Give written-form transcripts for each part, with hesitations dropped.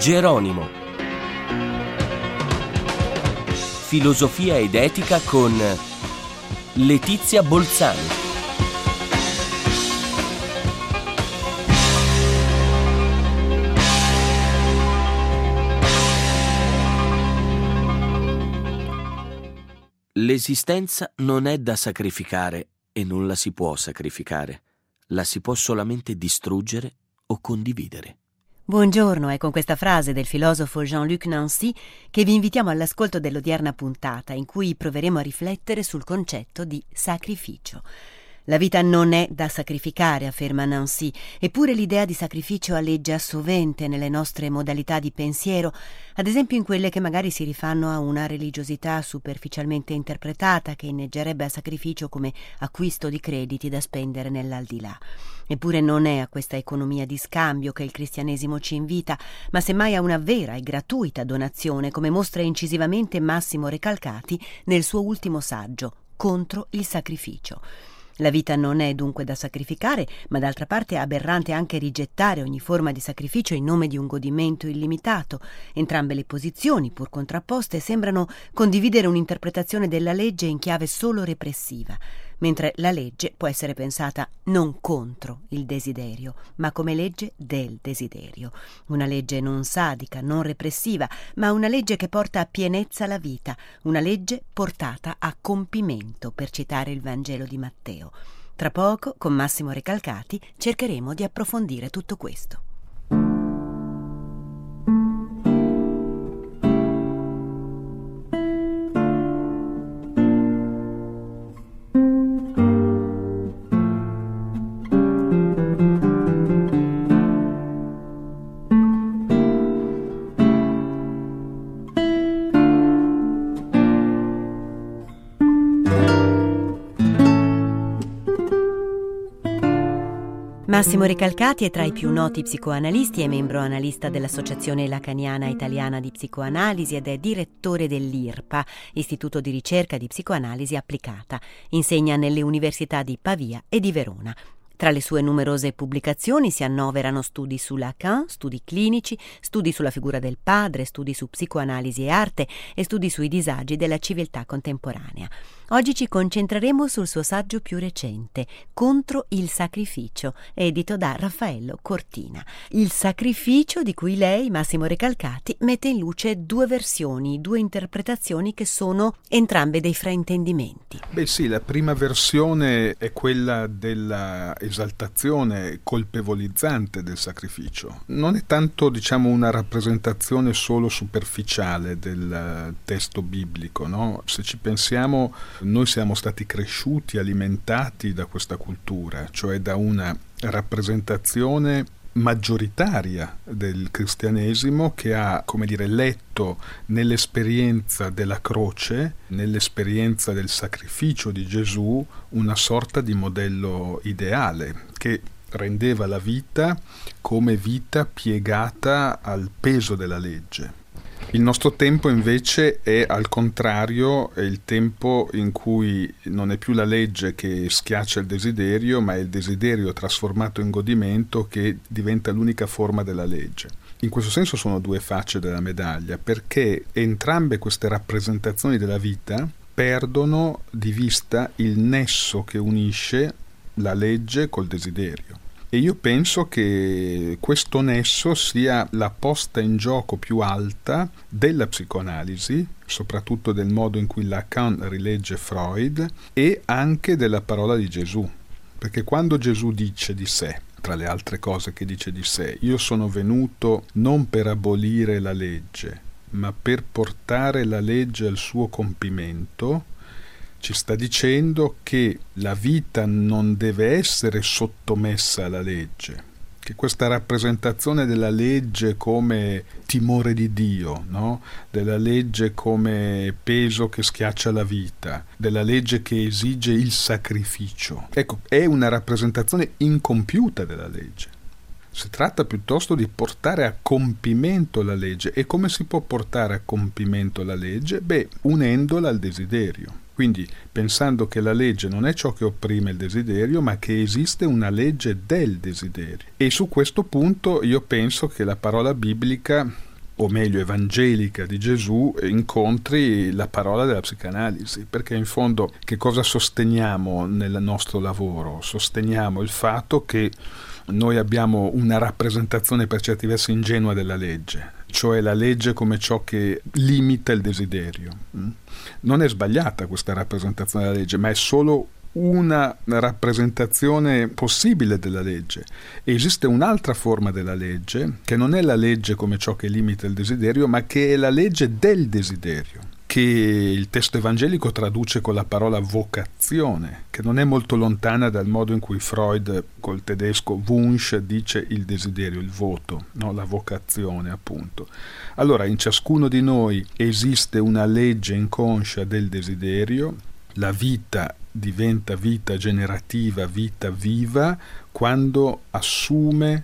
Geronimo. Filosofia ed etica con Letizia Bolzani. L'esistenza non è da sacrificare e non la si può sacrificare. La si può solamente distruggere o condividere. Buongiorno, è con questa frase del filosofo Jean-Luc Nancy che vi invitiamo all'ascolto dell'odierna puntata, in cui proveremo a riflettere sul concetto di sacrificio. La vita non è da sacrificare, afferma Nancy, eppure l'idea di sacrificio alleggia sovente nelle nostre modalità di pensiero, ad esempio in quelle che magari si rifanno a una religiosità superficialmente interpretata che inneggerebbe al sacrificio come acquisto di crediti da spendere nell'aldilà. Eppure non è a questa economia di scambio che il cristianesimo ci invita, ma semmai a una vera e gratuita donazione, come mostra incisivamente Massimo Recalcati nel suo ultimo saggio, Contro il sacrificio. La vita non è dunque da sacrificare, ma d'altra parte è aberrante anche rigettare ogni forma di sacrificio in nome di un godimento illimitato. Entrambe le posizioni, pur contrapposte, sembrano condividere un'interpretazione della legge in chiave solo repressiva, mentre la legge può essere pensata non contro il desiderio, ma come legge del desiderio. Una legge non sadica, non repressiva, ma una legge che porta a pienezza la vita, una legge portata a compimento, per citare il Vangelo di Matteo. Tra poco, con Massimo Recalcati, cercheremo di approfondire tutto questo. Massimo Recalcati è tra i più noti psicoanalisti, è membro analista dell'Associazione Lacaniana Italiana di Psicoanalisi ed è direttore dell'IRPA, Istituto di Ricerca di Psicoanalisi Applicata. Insegna nelle università di Pavia e di Verona. Tra le sue numerose pubblicazioni si annoverano studi su Lacan, studi clinici, studi sulla figura del padre, studi su psicoanalisi e arte e studi sui disagi della civiltà contemporanea. Oggi ci concentreremo sul suo saggio più recente, Contro il sacrificio, edito da Raffaello Cortina. Il sacrificio di cui lei, Massimo Recalcati, mette in luce due versioni, due interpretazioni che sono entrambe dei fraintendimenti. Beh sì, la prima versione è quella della esaltazione colpevolizzante del sacrificio. Non è tanto, una rappresentazione solo superficiale del testo biblico, no? Se ci pensiamo, noi siamo stati cresciuti, alimentati da questa cultura, cioè da una rappresentazione maggioritaria del cristianesimo che ha, letto nell'esperienza della croce, nell'esperienza del sacrificio di Gesù, una sorta di modello ideale che rendeva la vita come vita piegata al peso della legge. Il nostro tempo invece è al contrario, è il tempo in cui non è più la legge che schiaccia il desiderio, ma è il desiderio trasformato in godimento che diventa l'unica forma della legge. In questo senso sono due facce della medaglia, perché entrambe queste rappresentazioni della vita perdono di vista il nesso che unisce la legge col desiderio. E io penso che questo nesso sia la posta in gioco più alta della psicoanalisi, soprattutto del modo in cui Lacan rilegge Freud, e anche della parola di Gesù. Perché quando Gesù dice di sé, tra le altre cose che dice di sé, io sono venuto non per abolire la legge, ma per portare la legge al suo compimento, ci sta dicendo che la vita non deve essere sottomessa alla legge, che questa rappresentazione della legge come timore di Dio, no? Della legge come peso che schiaccia la vita, della legge che esige il sacrificio, è una rappresentazione incompiuta della legge. Si tratta piuttosto di portare a compimento la legge. E come si può portare a compimento la legge? Unendola al desiderio. Quindi pensando che la legge non è ciò che opprime il desiderio, ma che esiste una legge del desiderio. E su questo punto io penso che la parola biblica o meglio evangelica di Gesù, incontri la parola della psicanalisi, perché in fondo che cosa sosteniamo nel nostro lavoro? Sosteniamo il fatto che noi abbiamo una rappresentazione per certi versi ingenua della legge, cioè la legge come ciò che limita il desiderio. Non è sbagliata questa rappresentazione della legge, ma è solo una rappresentazione possibile della legge. Esiste un'altra forma della legge, che non è la legge come ciò che limita il desiderio, ma che è la legge del desiderio, che il testo evangelico traduce con la parola vocazione, che non è molto lontana dal modo in cui Freud col tedesco Wunsch dice il desiderio, il voto, no? La vocazione appunto. Allora in ciascuno di noi esiste una legge inconscia del desiderio. La vita diventa vita generativa, vita viva, quando assume,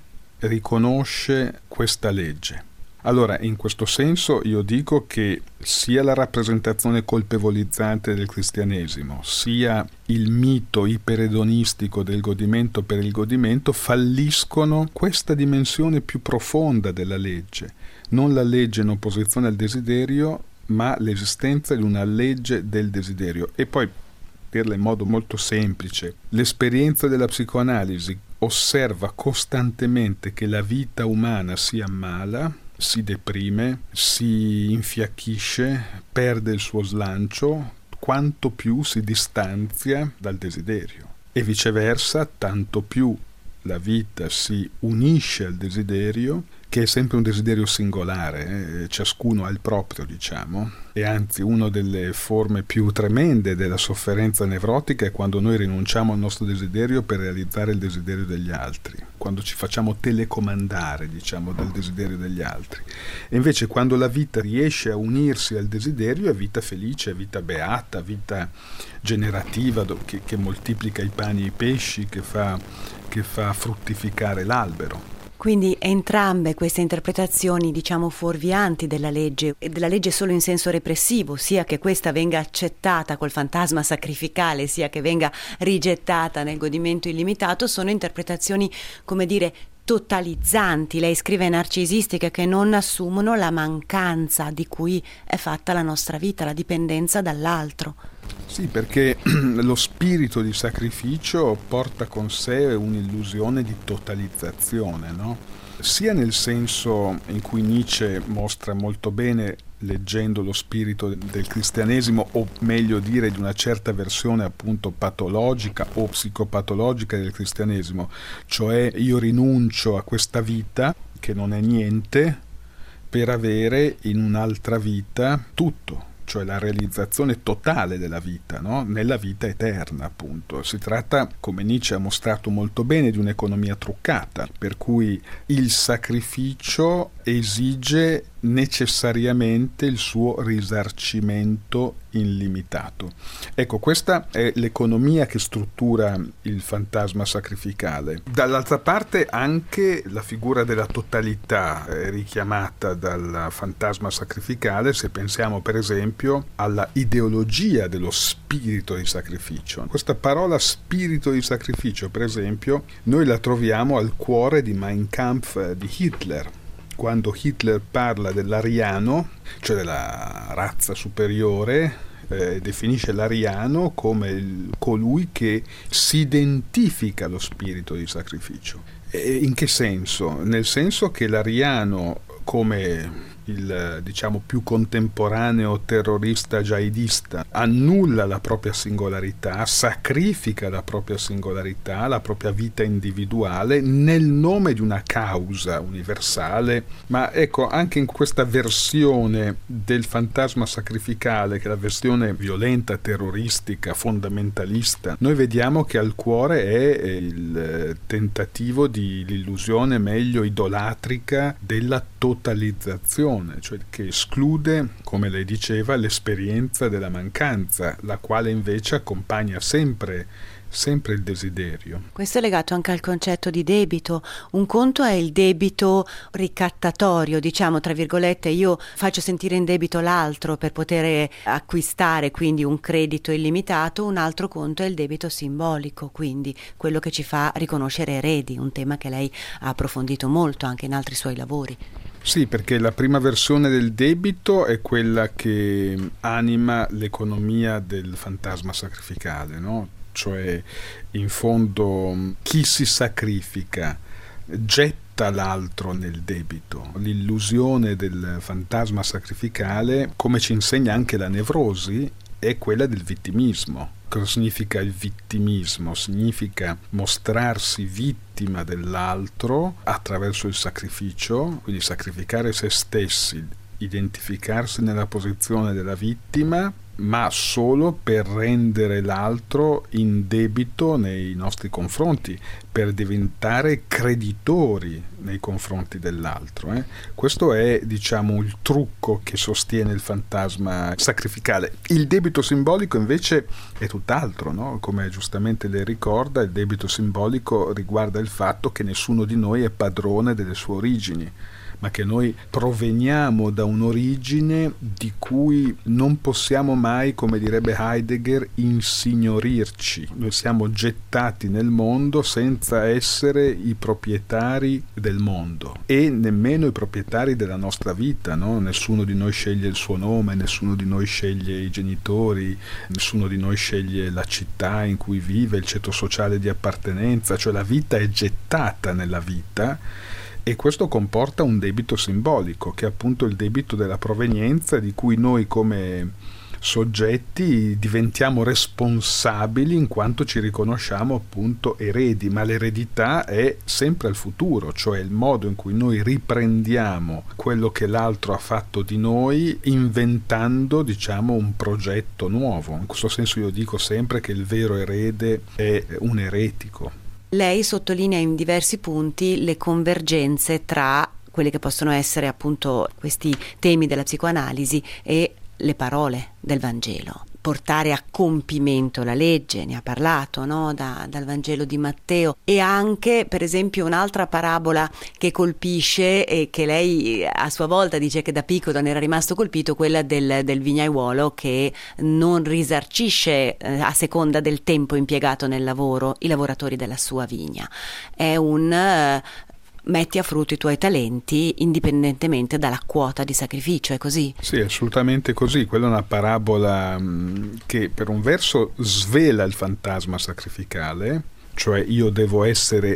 riconosce questa legge. Allora, in questo senso io dico che sia la rappresentazione colpevolizzante del cristianesimo, sia il mito iperedonistico del godimento per il godimento falliscono questa dimensione più profonda della legge, non la legge in opposizione al desiderio, ma l'esistenza di una legge del desiderio. E poi, dirla in modo molto semplice, l'esperienza della psicoanalisi osserva costantemente che la vita umana si ammala, si deprime, si infiacchisce, perde il suo slancio, quanto più si distanzia dal desiderio. E viceversa, tanto più la vita si unisce al desiderio, che è sempre un desiderio singolare, ciascuno ha il proprio, diciamo, e anzi una delle forme più tremende della sofferenza nevrotica è quando noi rinunciamo al nostro desiderio per realizzare il desiderio degli altri, quando ci facciamo telecomandare, diciamo, dal desiderio degli altri. E invece quando la vita riesce a unirsi al desiderio è vita felice, è vita beata, vita generativa, che moltiplica i pani e i pesci, che fa fruttificare l'albero. Quindi entrambe queste interpretazioni, diciamo, fuorvianti della legge solo in senso repressivo, sia che questa venga accettata col fantasma sacrificale, sia che venga rigettata nel godimento illimitato, sono interpretazioni, come dire, totalizzanti. Lei scrive narcisistica, che non assumono la mancanza di cui è fatta la nostra vita, la dipendenza dall'altro. Sì, perché lo spirito di sacrificio porta con sé un'illusione di totalizzazione, no? Sia nel senso in cui Nietzsche mostra molto bene, leggendo lo spirito del cristianesimo, o meglio dire di una certa versione appunto patologica o psicopatologica del cristianesimo, cioè io rinuncio a questa vita che non è niente per avere in un'altra vita tutto, cioè la realizzazione totale della vita, no? Nella vita eterna, appunto. Si tratta, come Nietzsche ha mostrato molto bene, di un'economia truccata, per cui il sacrificio esige necessariamente il suo risarcimento illimitato. Ecco, questa è l'economia che struttura il fantasma sacrificale. Dall'altra parte anche la figura della totalità è richiamata dal fantasma sacrificale, se pensiamo per esempio alla ideologia dello spirito di sacrificio. Questa parola spirito di sacrificio, per esempio, noi la troviamo al cuore di Mein Kampf di Hitler. Quando Hitler parla dell'ariano, cioè della razza superiore, definisce l'ariano come colui che si identifica allo spirito di sacrificio. E in che senso? Nel senso che l'ariano, come il diciamo più contemporaneo terrorista jihadista, annulla la propria singolarità, sacrifica la propria singolarità, la propria vita individuale nel nome di una causa universale. Ma ecco, anche in questa versione del fantasma sacrificale, che è la versione violenta, terroristica, fondamentalista, noi vediamo che al cuore è il tentativo di l'illusione meglio idolatrica della totalizzazione, cioè che esclude, come lei diceva, l'esperienza della mancanza, la quale invece accompagna sempre il desiderio. Questo è legato anche al concetto di debito. Un conto è il debito ricattatorio, diciamo tra virgolette, io faccio sentire in debito l'altro per poter acquistare quindi un credito illimitato. Un altro conto è il debito simbolico, quindi quello che ci fa riconoscere eredi, un tema che lei ha approfondito molto anche in altri suoi lavori. Sì, perché la prima versione del debito è quella che anima l'economia del fantasma sacrificale, no? Cioè, in fondo, chi si sacrifica getta l'altro nel debito. L'illusione del fantasma sacrificale, come ci insegna anche la nevrosi, è quella del vittimismo. Cosa significa il vittimismo? Significa mostrarsi vittima dell'altro attraverso il sacrificio, quindi sacrificare se stessi, identificarsi nella posizione della vittima, ma solo per rendere l'altro in debito nei nostri confronti, per diventare creditori nei confronti dell'altro. Questo è, diciamo, il trucco che sostiene il fantasma sacrificale. Il debito simbolico invece è tutt'altro, no? Come giustamente lei ricorda, il debito simbolico riguarda il fatto che nessuno di noi è padrone delle sue origini, ma che noi proveniamo da un'origine di cui non possiamo mai, come direbbe Heidegger, insignorirci. Noi siamo gettati nel mondo senza essere i proprietari del mondo e nemmeno i proprietari della nostra vita, no? Nessuno di noi sceglie il suo nome, nessuno di noi sceglie i genitori, nessuno di noi sceglie la città in cui vive, il ceto sociale di appartenenza, cioè la vita è gettata nella vita. E questo comporta un debito simbolico, che è appunto il debito della provenienza, di cui noi come soggetti diventiamo responsabili in quanto ci riconosciamo appunto eredi, ma l'eredità è sempre al futuro, cioè il modo in cui noi riprendiamo quello che l'altro ha fatto di noi, inventando, diciamo, un progetto nuovo. In questo senso io dico sempre che il vero erede è un eretico. Lei sottolinea in diversi punti le convergenze tra quelli che possono essere appunto questi temi della psicoanalisi e le parole del Vangelo. Portare a compimento la legge, ne ha parlato, no? Dal Vangelo di Matteo, e anche per esempio un'altra parabola che colpisce e che lei a sua volta dice che da piccolo ne era rimasto colpito, quella del vignaiuolo che non risarcisce a seconda del tempo impiegato nel lavoro i lavoratori della sua vigna. È un metti a frutto i tuoi talenti indipendentemente dalla quota di sacrificio, è così? Sì, assolutamente così. Quella è una parabola che per un verso svela il fantasma sacrificale, cioè io devo essere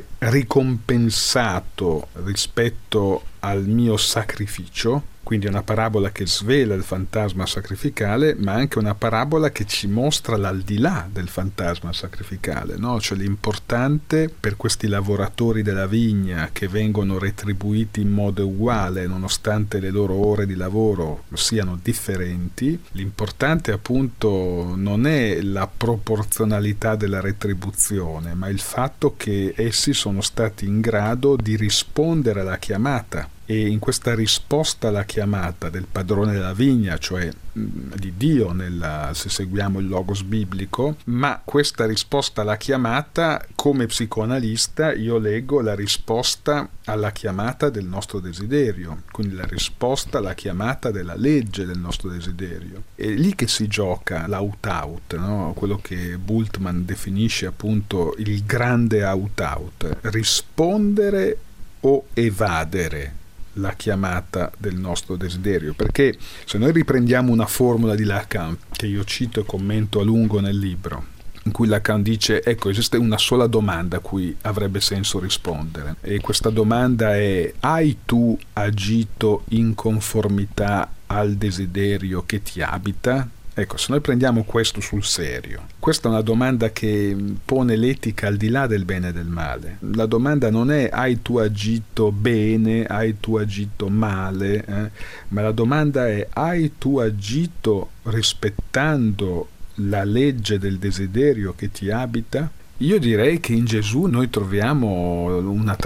ricompensato rispetto al mio sacrificio. Quindi è una parabola che svela il fantasma sacrificale, ma anche una parabola che ci mostra l'aldilà del fantasma sacrificale, no? Cioè l'importante per questi lavoratori della vigna che vengono retribuiti in modo uguale nonostante le loro ore di lavoro siano differenti, l'importante appunto non è la proporzionalità della retribuzione, ma il fatto che essi sono stati in grado di rispondere alla chiamata. E in questa risposta alla chiamata del padrone della vigna, cioè di Dio se seguiamo il logos biblico, ma questa risposta alla chiamata, come psicoanalista io leggo la risposta alla chiamata del nostro desiderio, quindi la risposta alla chiamata della legge del nostro desiderio. È lì che si gioca l'aut-out, no? Quello che Bultmann definisce appunto il grande out-out, rispondere o evadere la chiamata del nostro desiderio, perché se noi riprendiamo una formula di Lacan che io cito e commento a lungo nel libro, in cui Lacan dice ecco, esiste una sola domanda a cui avrebbe senso rispondere, e questa domanda è: hai tu agito in conformità al desiderio che ti abita? Ecco, se noi prendiamo questo sul serio, questa è una domanda che pone l'etica al di là del bene e del male. La domanda non è hai tu agito bene, hai tu agito male, ma la domanda è hai tu agito rispettando la legge del desiderio che ti abita? Io direi che in Gesù noi troviamo una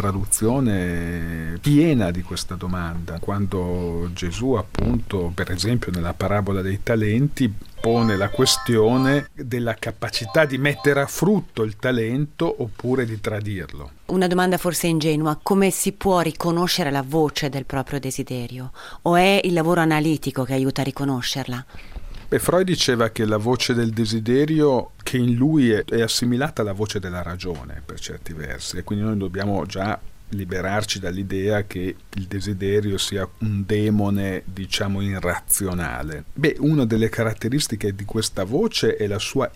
traduzione piena di questa domanda, quando Gesù appunto, per esempio nella parabola dei talenti, pone la questione della capacità di mettere a frutto il talento oppure di tradirlo. Una domanda forse ingenua: come si può riconoscere la voce del proprio desiderio? O è il lavoro analitico che aiuta a riconoscerla? Freud diceva che la voce del desiderio, che in lui è assimilata alla voce della ragione per certi versi, e quindi noi dobbiamo già liberarci dall'idea che il desiderio sia un demone, diciamo, irrazionale. Una delle caratteristiche di questa voce è la sua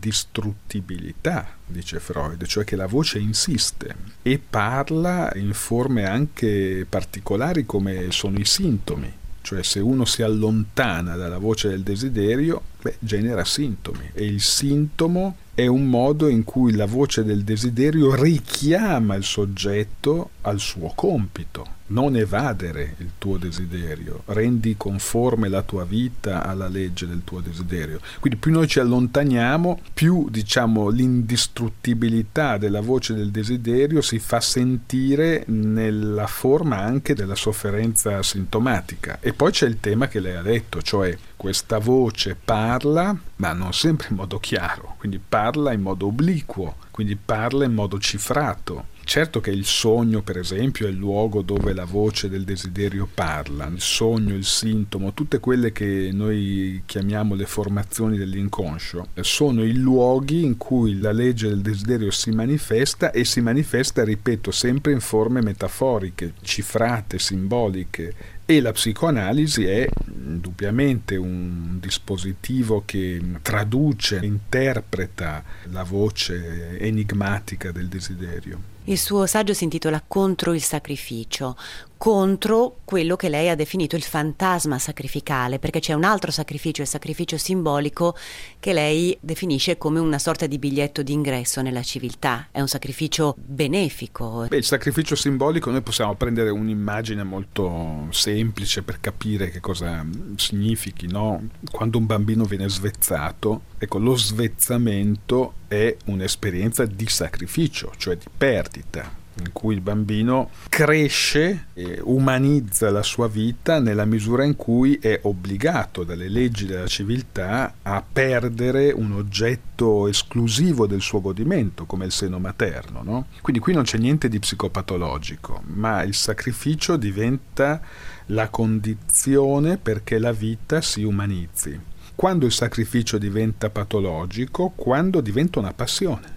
indistruttibilità, dice Freud, cioè che la voce insiste e parla in forme anche particolari come sono i sintomi. Cioè se uno si allontana dalla voce del desiderio, genera sintomi, e il sintomo è un modo in cui la voce del desiderio richiama il soggetto al suo compito. Non evadere il tuo desiderio, rendi conforme la tua vita alla legge del tuo desiderio. Quindi più noi ci allontaniamo, più, diciamo, l'indistruttibilità della voce del desiderio si fa sentire nella forma anche della sofferenza sintomatica. E poi c'è il tema che lei ha detto, cioè questa voce parla, ma non sempre in modo chiaro, quindi parla in modo obliquo, quindi parla in modo cifrato. Certo che il sogno, per esempio, è il luogo dove la voce del desiderio parla, il sogno, il sintomo, tutte quelle che noi chiamiamo le formazioni dell'inconscio, sono i luoghi in cui la legge del desiderio si manifesta, e si manifesta, ripeto, sempre in forme metaforiche, cifrate, simboliche. E la psicoanalisi è indubbiamente un dispositivo che traduce, interpreta la voce enigmatica del desiderio. Il suo saggio si intitola Contro il sacrificio, contro quello che lei ha definito il fantasma sacrificale, perché c'è un altro sacrificio, il sacrificio simbolico, che lei definisce come una sorta di biglietto d'ingresso nella civiltà. È un sacrificio benefico. Il sacrificio simbolico, noi possiamo prendere un'immagine molto semplice per capire che cosa significhi, no? Quando un bambino viene svezzato, ecco, lo svezzamento è un'esperienza di sacrificio, cioè di perdita, in cui il bambino cresce e umanizza la sua vita nella misura in cui è obbligato dalle leggi della civiltà a perdere un oggetto esclusivo del suo godimento, come il seno materno, no? Quindi qui non c'è niente di psicopatologico, ma il sacrificio diventa la condizione perché la vita si umanizzi. Quando il sacrificio diventa patologico? Quando diventa una passione.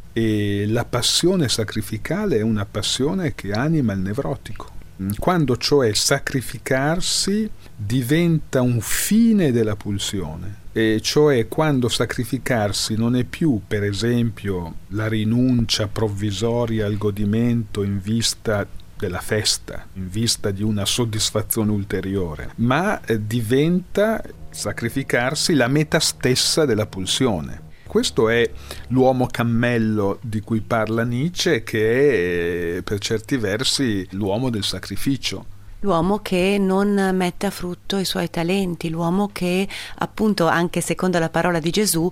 E la passione sacrificale è una passione che anima il nevrotico. Quando cioè sacrificarsi diventa un fine della pulsione, e cioè quando sacrificarsi non è più, per esempio, la rinuncia provvisoria al godimento in vista della festa, in vista di una soddisfazione ulteriore, ma diventa sacrificarsi la meta stessa della pulsione. Questo è l'uomo cammello di cui parla Nietzsche, che è per certi versi l'uomo del sacrificio. L'uomo che non mette a frutto i suoi talenti, l'uomo che, appunto, anche secondo la parola di Gesù,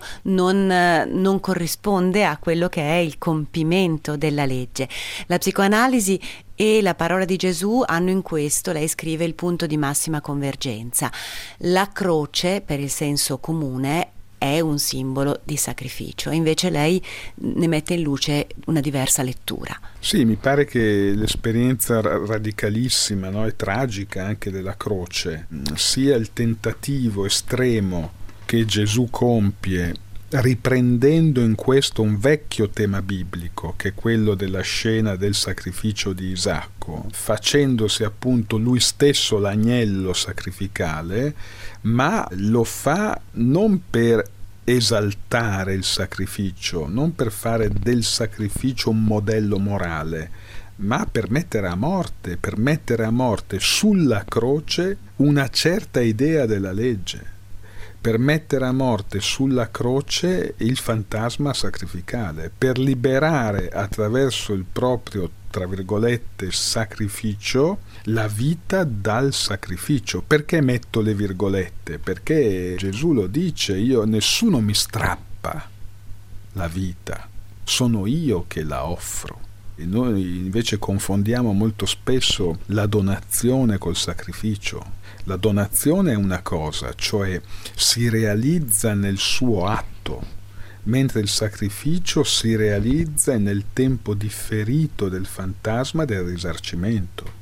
non corrisponde a quello che è il compimento della legge. La psicoanalisi e la parola di Gesù hanno in questo, lei scrive, il punto di massima convergenza. La croce, per il senso comune, è un simbolo di sacrificio, invece lei ne mette in luce una diversa lettura. Sì, mi pare che l'esperienza radicalissima, no, e tragica anche della croce sia il tentativo estremo che Gesù compie, riprendendo in questo un vecchio tema biblico, che è quello della scena del sacrificio di Isacco, facendosi appunto lui stesso l'agnello sacrificale, ma lo fa non per esaltare il sacrificio, non per fare del sacrificio un modello morale, ma per mettere a morte sulla croce una certa idea della legge, per mettere a morte sulla croce il fantasma sacrificale, per liberare attraverso il proprio, tra virgolette, sacrificio, la vita dal sacrificio. Perché metto le virgolette? Perché Gesù lo dice: nessuno mi strappa la vita, sono io che la offro. E noi invece confondiamo molto spesso la donazione col sacrificio. La donazione è una cosa, cioè si realizza nel suo atto, mentre il sacrificio si realizza nel tempo differito del fantasma del risarcimento.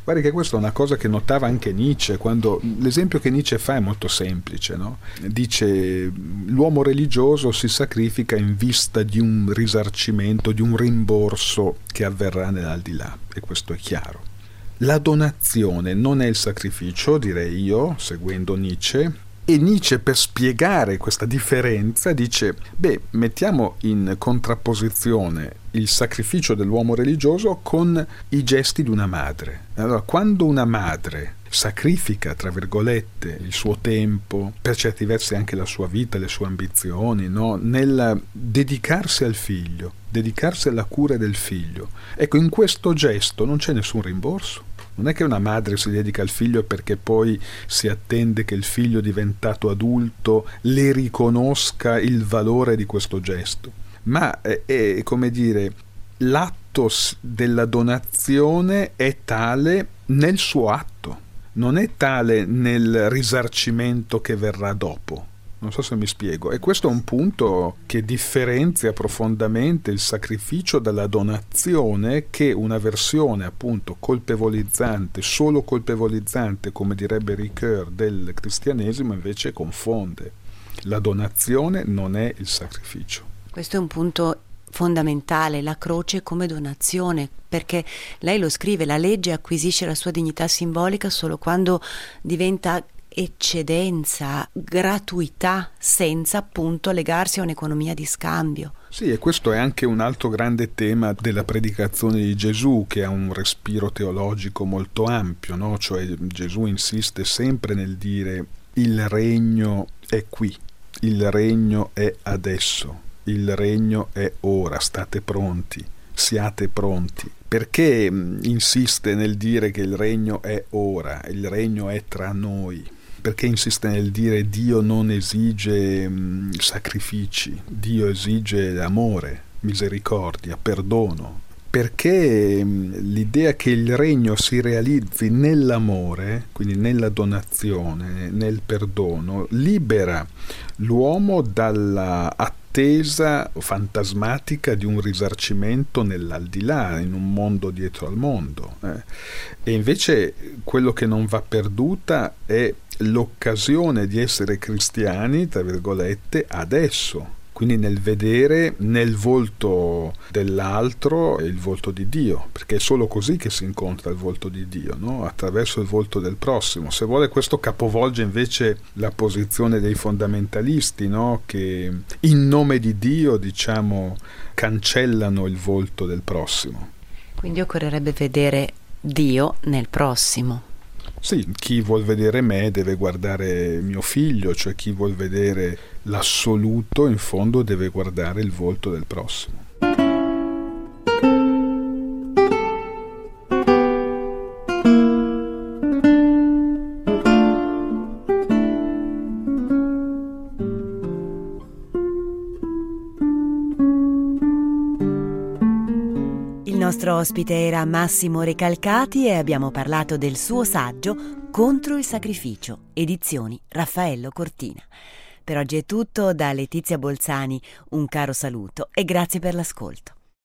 Guardi che questa è una cosa che notava anche Nietzsche, quando l'esempio che Nietzsche fa è molto semplice, no? Dice: l'uomo religioso si sacrifica in vista di un risarcimento, di un rimborso che avverrà nell'aldilà, e questo è chiaro. La donazione non è il sacrificio, direi io, seguendo Nietzsche. E Nietzsche, per spiegare questa differenza, dice: mettiamo in contrapposizione il sacrificio dell'uomo religioso con i gesti di una madre. Allora, quando una madre sacrifica, tra virgolette, il suo tempo, per certi versi anche la sua vita, le sue ambizioni, no? Nel dedicarsi al figlio, dedicarsi alla cura del figlio, ecco, in questo gesto non c'è nessun rimborso. Non è che una madre si dedica al figlio perché poi si attende che il figlio diventato adulto le riconosca il valore di questo gesto, ma è come dire, l'atto della donazione è tale nel suo atto, non è tale nel risarcimento che verrà dopo. Non so se mi spiego. E questo è un punto che differenzia profondamente il sacrificio dalla donazione, che una versione appunto colpevolizzante, solo colpevolizzante, come direbbe Ricoeur, del cristianesimo invece confonde. La donazione non è il sacrificio. Questo è un punto fondamentale, la croce come donazione, perché lei lo scrive: la legge acquisisce la sua dignità simbolica solo quando diventa eccedenza, gratuità, senza appunto legarsi a un'economia di scambio. Sì, e questo è anche un altro grande tema della predicazione di Gesù, che ha un respiro teologico molto ampio, no? Cioè Gesù insiste sempre nel dire: il regno è qui, il regno è adesso, il regno è ora, state pronti, siate pronti. Perché insiste nel dire che il regno è ora, il regno è tra noi? Perché insiste nel dire: Dio non esige sacrifici, Dio esige amore, misericordia, perdono? Perché l'idea che il regno si realizzi nell'amore, quindi nella donazione, nel perdono, libera l'uomo dalla attesa fantasmatica di un risarcimento nell'aldilà, in un mondo dietro al mondo. E invece quello che non va perduta è l'occasione di essere cristiani, tra virgolette, adesso. Quindi nel vedere nel volto dell'altro il volto di Dio, perché è solo così che si incontra il volto di Dio, no? Attraverso il volto del prossimo. Se vuole, questo capovolge invece la posizione dei fondamentalisti, no? Che in nome di Dio, diciamo, cancellano il volto del prossimo. Quindi occorrerebbe vedere Dio nel prossimo. Sì, chi vuol vedere me deve guardare mio figlio, cioè chi vuol vedere l'assoluto in fondo deve guardare il volto del prossimo. Il nostro ospite era Massimo Recalcati e abbiamo parlato del suo saggio Contro il sacrificio, edizioni Raffaello Cortina. Per oggi è tutto, da Letizia Bolzani un caro saluto e grazie per l'ascolto.